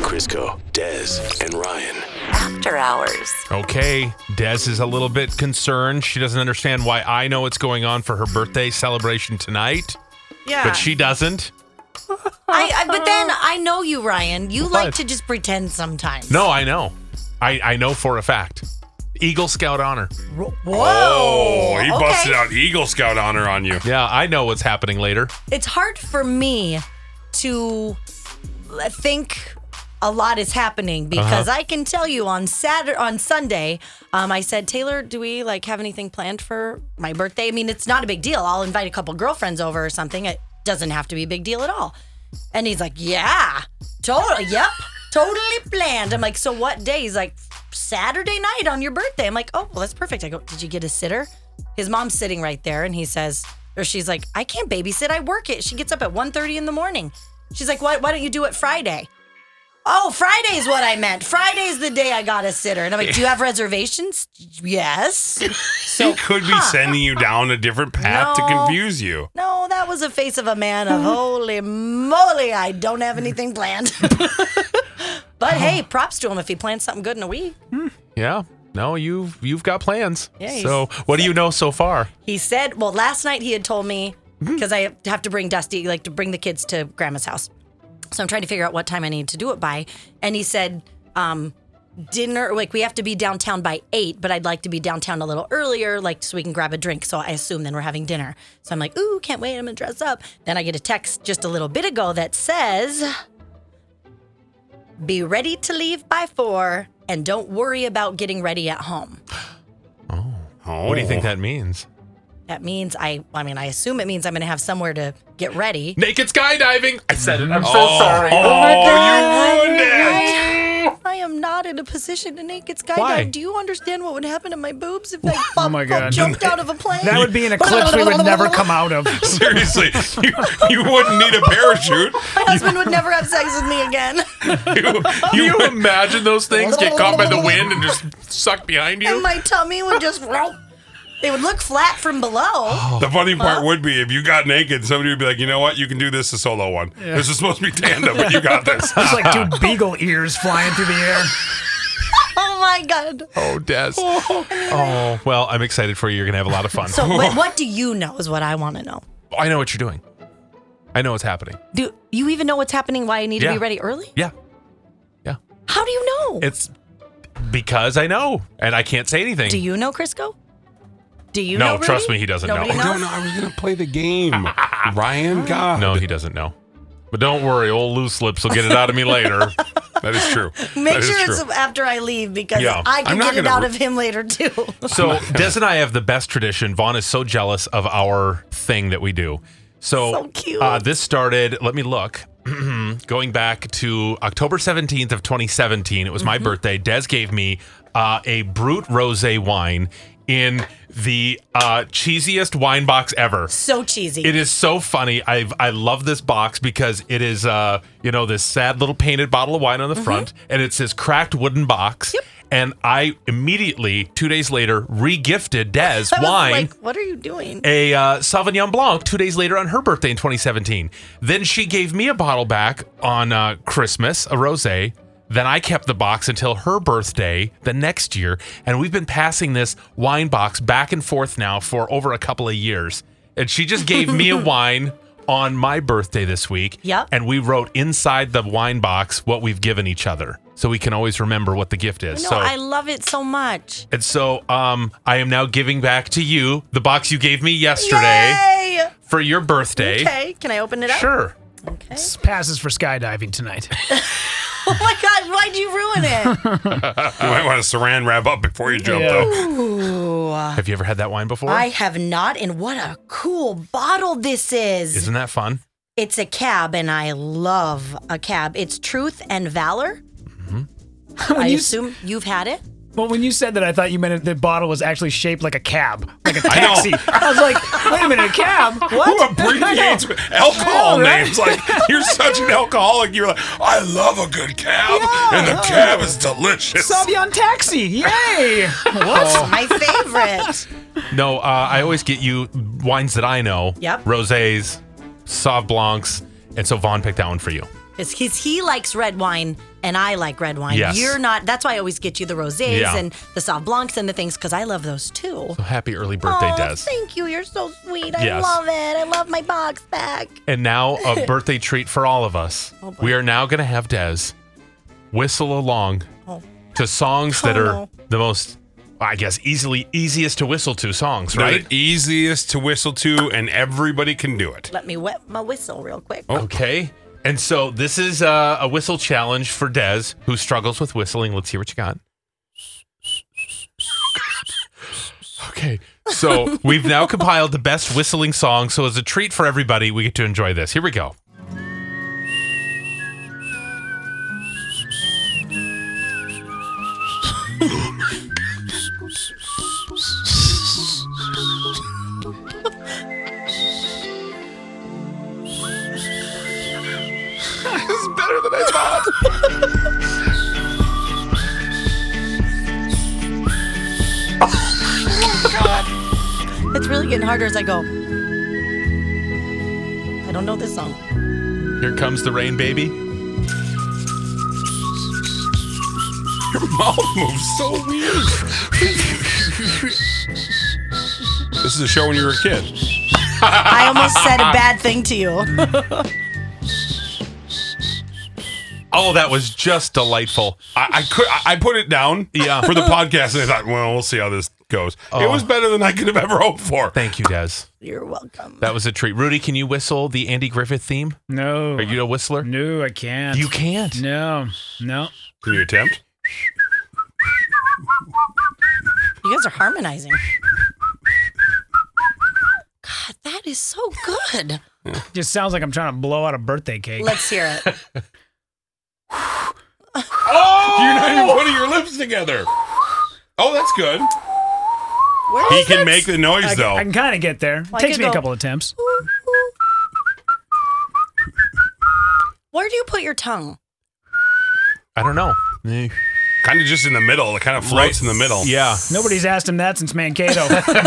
Crisco, Des, and Ryan. After Hours. Okay, Des is a little bit concerned. She doesn't understand why I know what's going on for her birthday celebration tonight. Yeah. But she doesn't. But then I know you, Ryan. You like to just pretend sometimes. No, I know. I know for a fact. Eagle Scout honor. Whoa. Oh, he okay. busted out Eagle Scout honor on you. Yeah, I know what's happening later. It's hard for me to think a lot is happening because I can tell you on Sunday, I said, Taylor, do we have anything planned for my birthday? I mean, it's not a big deal. I'll invite a couple girlfriends over or something. It doesn't have to be a big deal at all. And he's like, yeah, totally. Yep. Totally planned. I'm like, so what day? He's like, Saturday night on your birthday. I'm like, oh, well, that's perfect. I go, did you get a sitter? His mom's sitting right there, and she's like, I can't babysit. I work it. She gets up at 1:30 in the morning. She's like, why don't you do it Friday? Oh, Friday's what I meant. Friday's the day I got a sitter. And I'm like, do you have reservations? Yes. So He could be sending you down a different path to confuse you. No, that was a face of a man of holy moly, I don't have anything planned. But hey, props to him if he plans something good in a week. Yeah. No, you've got plans. Yeah, so what do you know so far? He said, well, last night he had told me, because I have to bring Dusty, to bring the kids to Grandma's house. So I'm trying to figure out what time I need to do it by. And he said, dinner, we have to be downtown by 8, but I'd like to be downtown a little earlier, so we can grab a drink. So I assume then we're having dinner. So I'm like, ooh, can't wait. I'm going to dress up. Then I get a text just a little bit ago that says, be ready to leave by 4 and don't worry about getting ready at home. Oh. What do you think that means? That means I assume it means I'm going to have somewhere to get ready. Naked skydiving. I said it. I'm so Oh, sorry. you ruined it. I am not in a position to naked skydive. Why? Do you understand what would happen to my boobs if I my God. jumped out of a plane? That would be an eclipse we would never come out of. Seriously, you wouldn't need a parachute. My husband would never have sex with me again. You imagine those things get caught by the wind and just suck behind And you? my tummy would just... They would look flat from below. The funny part would be if you got naked, somebody would be like, you know what? You can do this a solo one. This is supposed to be tandem, but you got this. It's like 2 beagle ears flying through the air. Oh, my God. Oh, Des. Oh, well, I'm excited for you. You're going to have a lot of fun. So what do you know is what I want to know. I know what you're doing. I know what's happening. Do you even know what's happening, why I need to Yeah. be ready early? Yeah. Yeah. How do you know? It's because I know, and I can't say anything. Do you know, Crisco? Do you know, No, Rudy? trust me, he doesn't Nobody know. I knows? don't know. I was going to play the game. Ryan, God. No, he doesn't know. But don't worry, old loose lips will get it out of me later. That is true. Make That is sure true. it's after I leave because Yeah. I can I'm not get it gonna out of him later too. So Des and I have the best tradition. Vaughn is so jealous of our thing that we do. So cute. This started, let me look, going back to October 17th of 2017. It was my birthday. Des gave me a Brut Rosé wine in the cheesiest wine box ever. So cheesy. It is so funny. I love this box because it is this sad little painted bottle of wine on the front, and it's this cracked wooden box. Yep. And I immediately 2 days later re-gifted Des I was wine. like, what are you doing? A Sauvignon Blanc 2 days later on her birthday in 2017. Then she gave me a bottle back on Christmas, a rosé. Then I kept the box until her birthday the next year. And we've been passing this wine box back and forth now for over a couple of years. And she just gave me a wine on my birthday this week. Yep. And we wrote inside the wine box what we've given each other, so we can always remember what the gift is. No, I love it so much. And so I am now giving back to you the box you gave me yesterday Yay! for your birthday. Okay, can I open it up? Sure. Okay. This passes for skydiving tonight. Oh my God, why'd you ruin it? You might want to saran wrap up before you jump, though. Ooh. Have you ever had that wine before? I have not, and what a cool bottle this is. Isn't that fun? It's a cab, and I love a cab. It's Truth and Valor. I assume you've had it. Well, when you said that, I thought you meant the bottle was actually shaped like a cab, like a I know. taxi. I was like, wait a minute, a cab? Who What? abbreviates alcohol Yeah, right? names? Like, you're such an alcoholic. You're like, I love a good cab, and the cab is delicious. Sauvignon Taxi, yay! What's my favorite? No, I always get you wines that I know. Yep. Rosés, Sauv Blancs, and so Vaughn picked that one for you. Because he likes red wine and I like red wine. Yes. You're not. That's why I always get you the rosés Yeah. and the Sauv Blancs and the things because I love those too. So happy early birthday, Oh, Des. thank you. You're so sweet. I Yes. love it. I love my box back. And now a birthday treat for all of us. Oh, boy. We are now going to have Des whistle along Oh. to songs that Oh, are no. the most, I guess, easiest to whistle to songs, They're right? the easiest to whistle to, and everybody can do it. Let me wet my whistle real quick. Okay. And so this is a whistle challenge for Des, who struggles with whistling. Let's hear what you got. Okay. So we've now compiled the best whistling songs. So as a treat for everybody, we get to enjoy this. Here we go. This is better than I thought. It's really getting harder as I go. I don't know this song. Here comes the rain, baby. Your mouth moves so weird. This is a show when you were a kid. I almost said a bad thing to you. Oh, that was just delightful. I put it down Yeah. for the podcast, and I thought, well, we'll see how this goes. It was better than I could have ever hoped for. Thank you, Des. You're welcome. That was a treat. Rudy, can you whistle the Andy Griffith theme? No. Are you a whistler? No, I can't. You can't. No. No. Can you attempt? You guys are harmonizing. God, that is so good. Just sounds like I'm trying to blow out a birthday cake. Let's hear it. You're not even putting your lips together. Oh, that's good. Where He is can that? make the noise, though. I can kind of get there. I Takes could me a go- couple attempts. Where do you put your tongue? I don't know. Kind of just in the middle. It kind of floats in the middle. Yeah. Nobody's asked him that since Mankato.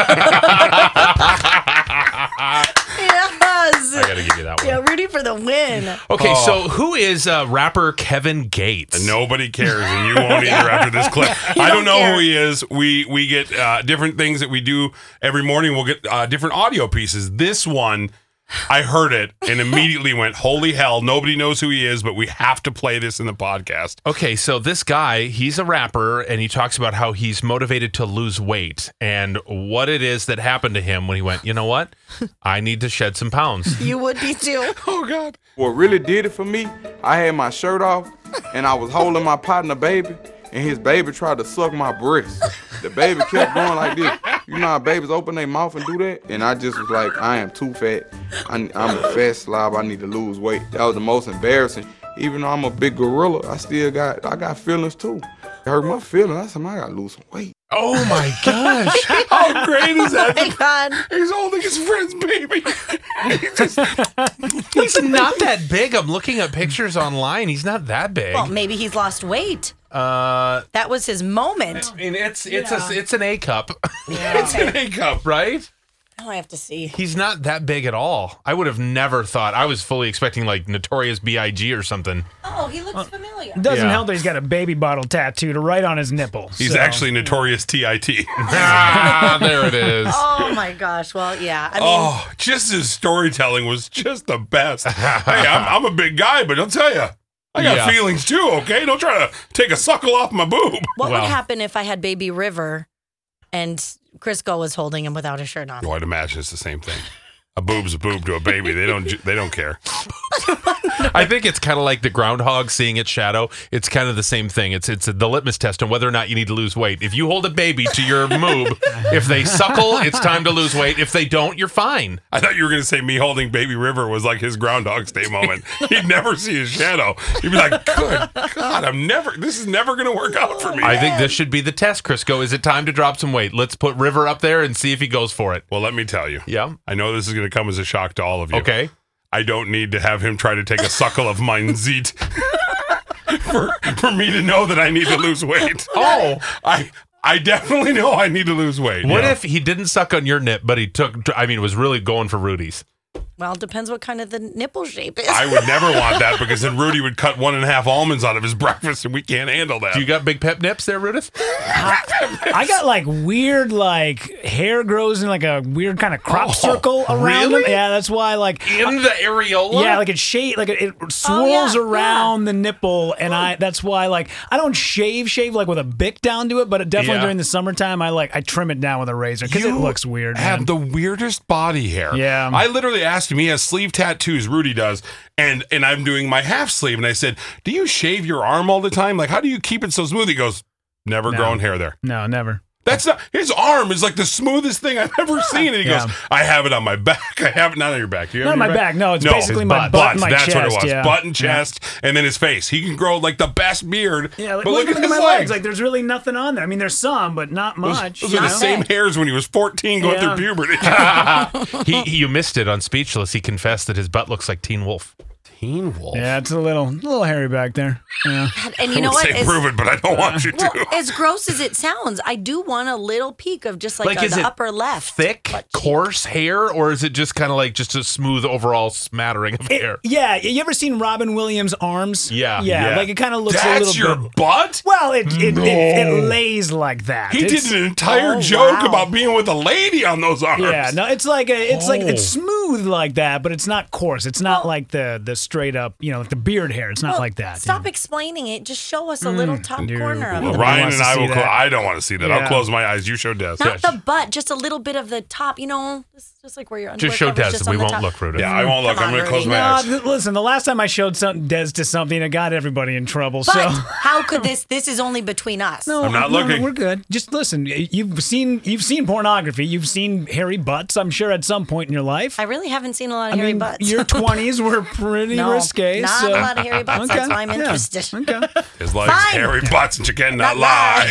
Yes. I got to give you that one. Yeah, Rudy for the win. Okay, so who is rapper Kevin Gates? Nobody cares, and you won't either after this clip. I don't know care. who he is. We get different things that we do every morning. We'll get different audio pieces. This one, I heard it and immediately went, holy hell, nobody knows who he is, but we have to play this in the podcast. Okay, so this guy, he's a rapper, and he talks about how he's motivated to lose weight and what it is that happened to him when he went, you know what? I need to shed some pounds. You would be too. Oh, God. What really did it for me, I had my shirt off and I was holding my partner baby and his baby tried to suck my breast. The baby kept going like this. You know how babies open their mouth and do that? And I just was like, I am too fat. I'm a fat slob. I need to lose weight. That was the most embarrassing. Even though I'm a big gorilla, I got feelings too. It hurt my feelings. I said, man, I gotta lose some weight. Oh my gosh. How great is that? Oh my God. He's holding his friend's baby. He's not that big. I'm looking at pictures online. He's not that big. Well, maybe he's lost weight. That was his moment. I mean, it's an A cup, It's an A cup. right? Now I have to see. He's not that big at all. I would have never thought. I was fully expecting like Notorious B.I.G. or something. Oh, he looks familiar. Doesn't Yeah. help that he's got a baby bottle tattooed right on his nipple. He's so. actually Notorious T.I.T. Ah, there it is. Oh my gosh. Well, yeah. I mean, Oh, just his storytelling was just the best. Hey, I'm a big guy, but I'll tell you, I got Yeah. feelings too, okay? Don't try to take a suckle off my boob. what well. would happen if I had baby River and Crisco was holding him without a shirt on? Oh, I'd imagine it's the same thing. A boob's a boob to a baby. They don't care. I think it's kind of like the groundhog seeing its shadow. It's kind of the same thing. It's the litmus test on whether or not you need to lose weight. If you hold a baby to your moob, if they suckle, it's time to lose weight. If they don't, you're fine. I thought you were going to say me holding Baby River was like his Groundhog's Day moment. He'd never see his shadow. He'd be like, good God, this is never going to work out for me. I think this should be the test, Crisco. Is it time to drop some weight? Let's put River up there and see if he goes for it. Well, let me tell you. Yeah. I know this is going to come as a shock to all of you. Okay. I don't need to have him try to take a suckle of mine zeet for me to know that I need to lose weight. Oh. I definitely know I need to lose weight. What Yeah. if he didn't suck on your nip, but he was really going for Rudy's? Well, it depends what kind of the nipple shape is. I would never want that because then Rudy would cut 1.5 almonds out of his breakfast, and we can't handle that. Do you got big pep nips there, Rudith? I got like weird, like hair grows in like a weird kind of crop circle around really? them. Yeah, that's why like In the areola? yeah, like it swirls yeah, around the nipple, and that's why like I don't shave like with a bic down to it, but definitely Yeah. during the summertime I trim it down with a razor because it looks weird. Have man. the weirdest body hair. Yeah. I literally asked him, he has sleeve tattoos, Rudy does, and I'm doing my half sleeve, and I said, do you shave your arm all the time? Like, how do you keep it so smooth? He goes, never grown hair there. No, never. That's not, his arm is like the smoothest thing I've ever seen. And he Yeah. goes, I have it on my back. I have it not on your back. Do you have Not it on my back. No, it's basically my butt and my That's chest. what it was. Yeah. Butt and chest, and then his face. He can grow like the best beard. Yeah, like, but look at his my legs. Like there's really nothing on there. I mean, there's some, but not much. Those are the same hairs when he was 14 going Yeah. through puberty. You missed it on Speechless. He confessed that his butt looks like Teen Wolf. Teen Wolf. Yeah, it's a little hairy back there. Yeah. And you know I would what? say As- prove it, but I don't want you to. well, as gross as it sounds, I do want a little peek of just like, is the it upper left. thick, butt cheek. coarse hair, or is it just kind of like just a smooth overall smattering of hair? Yeah, you ever seen Robin Williams' arms? Yeah. Yeah, like it kind of looks That's a little your bit. butt? Well, it lays like that. He It's- did an entire Oh, joke wow. about being with a lady on those arms. Yeah, no, it's like it's Oh. smooth like that, but it's not coarse. It's not like the straight up, like the beard hair. It's not Well, like that. Stop explaining it. Just show us a little top corner of Well, the Ryan wants and to I see will. that. I don't want to see that. I'll Yeah. close my eyes. You show Des. Not the butt, just a little bit of the top. Just like where your underwear Just show covers Des. just We on the won't top. look, Rudith. Yeah, I won't look. Come I'm on, going to close Rudy. my eyes. Listen, the last time I showed Des to something, it got everybody in trouble. But so how could this is only between us. No, I'm not no, looking. we're good. Just listen. You've seen pornography. You've seen hairy butts. I'm sure at some point in your life. I really haven't seen a lot of hairy butts. Your 20s were pretty no, risque. not so. a lot of hairy butts. Okay, That's why I'm yeah, interested. Okay. His legs, Fine. hairy butts, and you cannot Not lie.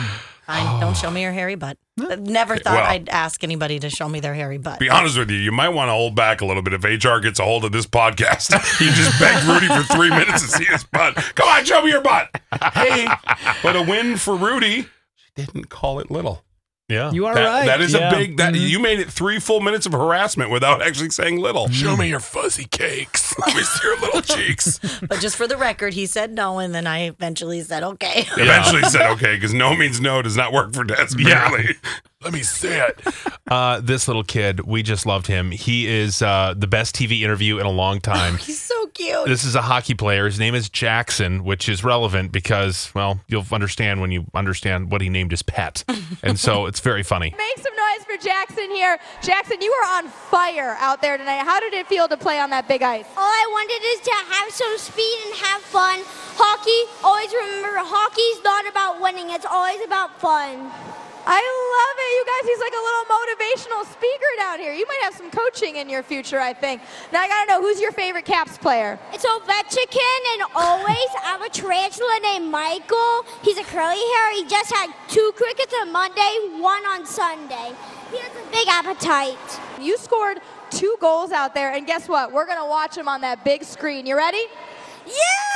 Fine, don't show me your hairy butt. Never thought well. I'd ask anybody to show me their hairy butt. Be honest with you, you might want to hold back a little bit if HR gets a hold of this podcast. You just begged Rudy for 3 minutes to see his butt. Come on, show me your butt. Hey, but a win for Rudy. She didn't call it little. Yeah. You are That- right. That is Yeah. a big. You made it 3 full minutes of harassment without actually saying little. Show me your fuzzy cakes. Let me see your little cheeks. But just for the record, he said no, and then I eventually said okay. Eventually said okay because no means no does not work for Des. Apparently. Let me see it. This little kid, we just loved him. He is the best TV interview in a long time. He's so cute. This is a hockey player. His name is Jackson, which is relevant because, well, you'll understand when you understand what he named his pet. And so it's very funny. Make some noise for Jackson here. Jackson, you were on fire out there tonight. How did it feel to play on that big ice? All I wanted is to have some speed and have fun. Hockey, always remember, hockey's not about winning. It's always about fun. I love it. You guys, he's like a little motivational speaker down here. You might have some coaching in your future, I think. Now, I got to know, who's your favorite Caps player? It's Ovechkin, and always I have a tarantula named Michael. He's a curly hair. He just had 2 crickets on Monday, 1 on Sunday. He has a big appetite. You scored 2 goals out there, and guess what? We're going to watch them on that big screen. You ready? Yeah!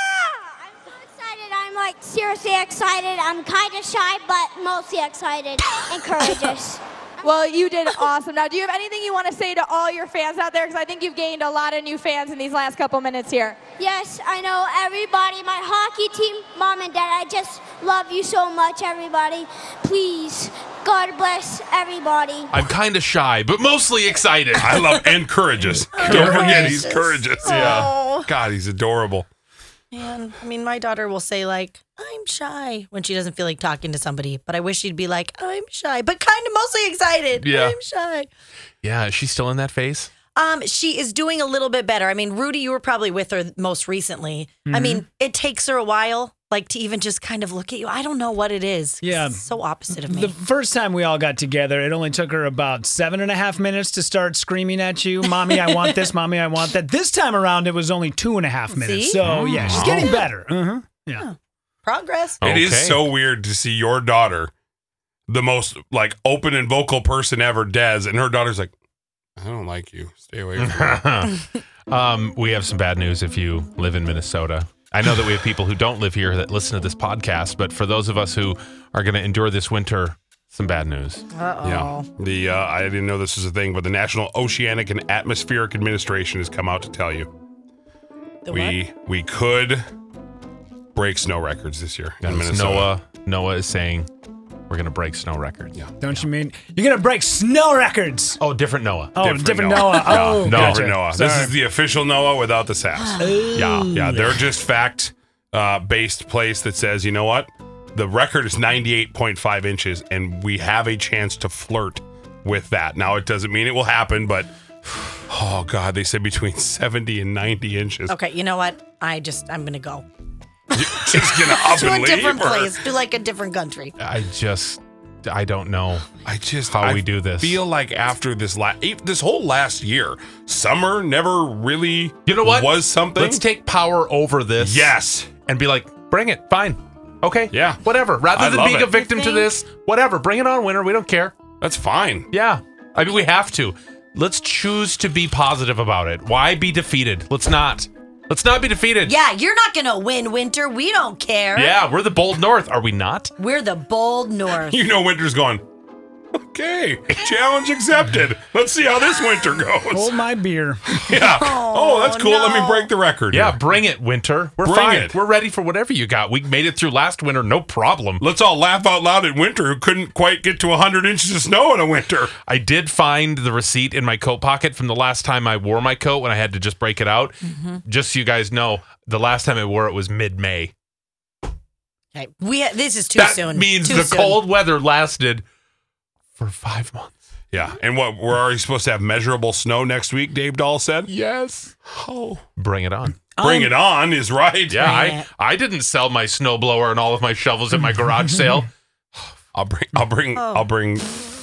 I'm so excited. I'm like seriously excited. I'm kind of shy, but mostly excited and courageous. Well, you did awesome. Now, do you have anything you want to say to all your fans out there? Because I think you've gained a lot of new fans in these last couple minutes here. Yes, I know everybody, my hockey team, Mom and Dad, I just love you so much, everybody. Please, God bless everybody. I'm kind of shy, but mostly excited. I love and courageous. Don't forget, he's courageous. Oh. God, he's adorable. Man, I mean, my daughter will say like, I'm shy when she doesn't feel like talking to somebody, but I wish she'd be like, I'm shy, but kind of mostly excited. Yeah. I'm shy. Yeah, is she still in that phase? She is doing a little bit better. I mean, Rudy, you were probably with her most recently. I mean, it takes her a while, like to even just kind of look at you. I don't know what it is. Yeah. It's so opposite of me. The first time we all got together, it only took her about 7.5 minutes to start screaming at you, "Mommy, I want this. Mommy, I want that." This time around, it was only 2.5 minutes. See? So yeah, she's getting better. Yeah. Progress. It is Okay. so weird to see your daughter, the most like open and vocal person ever, Des, and her daughter's like, I don't like you. Stay away from me. We have some bad news if you live in Minnesota. I know that we have people who don't live here that listen to this podcast, but for those of us who are going to endure this winter some bad news. Yeah. The I didn't know this was a thing, but the National Oceanic and Atmospheric Administration has come out to tell you we could break snow records this year in Minnesota. Noah is saying we're going to break snow records. Yeah. Don't you mean you're going to break snow records? Oh, different Noah. Oh, different Noah. Oh, No, gotcha. Different Noah. Sorry. This is the official Noah without the sass. Yeah, they're just fact-based place that says, you know what? The record is 98.5 inches, and we have a chance to flirt with that. Now, it doesn't mean it will happen, but, oh, God, they said between 70 and 90 inches. Okay, you know what? I'm going to go. Just going to up To and a leave? different or- place, to like a different country. I don't know. How we do this. Feel like after this whole last year, summer never really You know what? was something. Let's take power over this. Yes. And be like, bring it. Fine. Okay. Yeah. Whatever. Rather I than love being it. a victim to this, whatever. Bring it on, winter. We don't care. That's fine. Yeah. I mean, we have to. Let's choose to be positive about it. Why be defeated? Let's not. Let's not be defeated. Yeah, you're not going to win, Winter. We don't care. Yeah, we're the bold North. Are we not? We're the bold North. You know, winter's going, okay, challenge accepted. Let's see how this winter goes. Hold my beer. Yeah. Oh, that's cool. Let me no. break the record. Yeah, here. bring it, winter. We're Bring fine. it. We're ready for whatever you got. We made it through last winter, no problem. Let's all laugh out loud at winter who couldn't quite get to 100 inches of snow in a winter. I did find the receipt in my coat pocket from the last time I wore my coat when I had to just break it out. Just so you guys know, the last time I wore it was mid-May. Okay, this is too That soon. means Too the soon. cold weather lasted for 5 months. Yeah. And what, we're already supposed to have measurable snow next week, Dave Dahl said? Yes. Oh. Bring it on. Bring it on is right. Yeah, Bring it. I didn't sell my snowblower and all of my shovels at my garage sale. I'll bring, buddy, I'll bring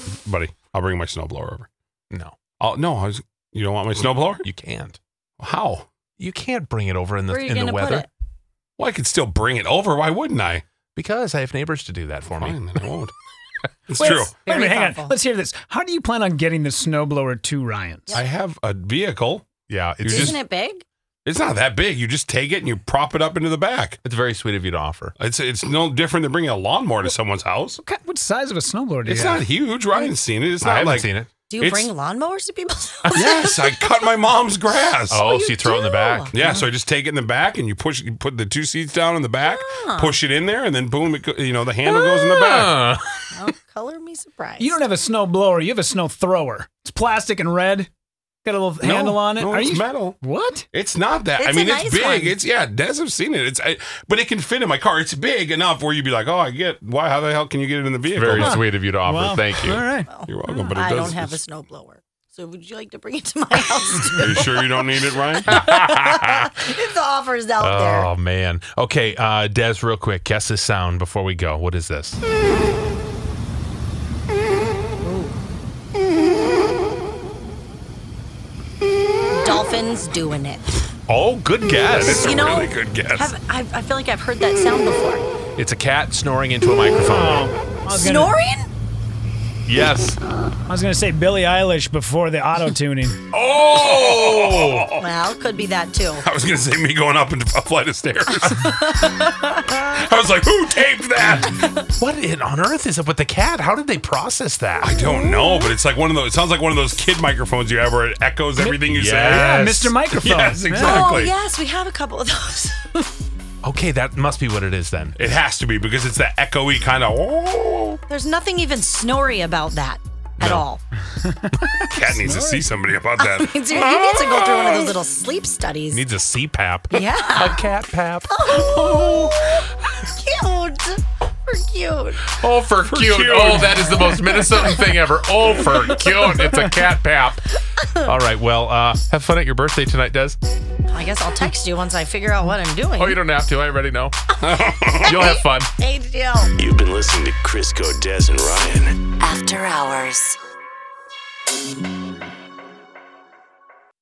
my snowblower over. No, You don't want my snowblower? you can't. How? You can't bring it over in Where are you the gonna put weather it? Well, I could still bring it over. Why wouldn't I? because I have neighbors to do that for me. Fine, then I won't. It's Wait, true. Wait a Very minute, hang on. thoughtful. Let's hear this. How do you plan on getting the snowblower to Ryan's? I have a vehicle. Yeah, it's Isn't it big? It's not that big. You just take it and you prop it up into the back. it's very sweet of you to offer. It's no different than bringing a lawnmower to someone's house. What size of a snowblower do you It's have? not huge. Ryan's seen it. It's I not haven't like seen it. Do you It's- bring lawnmowers to people's houses? Yes, I cut my mom's grass. Oh, so you you throw it in the do? back. Yeah, so I just take it in the back and you put the two seats down in the back, push it in there, and then boom, the handle goes in the back. Ah. Oh, color me surprised. You don't have a snow blower. You have a snow thrower. It's plastic and red. Got a little handle on it. No, Are it's you metal. What? It's not that. It's I mean, a it's nice big. one. It's Des have seen it. But it can fit in my car. It's big enough where you'd be like, oh, I get why. How the hell can you get it in the vehicle? Very Huh. sweet of you to offer. Well, Thank you. All right. You're welcome. But it I does. don't have a snowblower. So would you like to bring it to my house Are too? you sure you don't need it, Ryan? If the offer's out there. Oh man. Okay, Des, real quick, guess this sound before we go. What is this? Dolphins doing it. Oh, good guess. It's a You know, really good guess. I feel like I've heard that sound before. It's a cat snoring into a microphone. Snoring? Yes. I was going to say Billie Eilish before the auto tuning. Oh! Well, could be that too. I was going to say me going up a flight of stairs. I was like, who taped that? What on earth is up with the cat? How did they process that? I don't know, but it's like one of those. It sounds like one of those kid microphones you have where it echoes everything you say. Yeah, Yes. Mr. Microphone. Yes, Oh, exactly. yes, we have a couple of those. Okay, that must be what it is then. It has to be because it's that echoey kind of. There's nothing even snory about that at No. all. Cat needs to see somebody about that. He needs to go through one of those little sleep studies. Needs a CPAP. Yeah. A cat pap. Cute. For cute. Oh, for cute. cute. Oh, that is the most Minnesotan thing ever. Oh, for cute. It's a cat pap. All right, well, have fun at your birthday tonight, Des. I guess I'll text you once I figure out what I'm doing. Oh, you don't have to. I already know. You'll have fun. Hey, Jill. You've been listening to Crisco, Des, and Ryan. After Hours.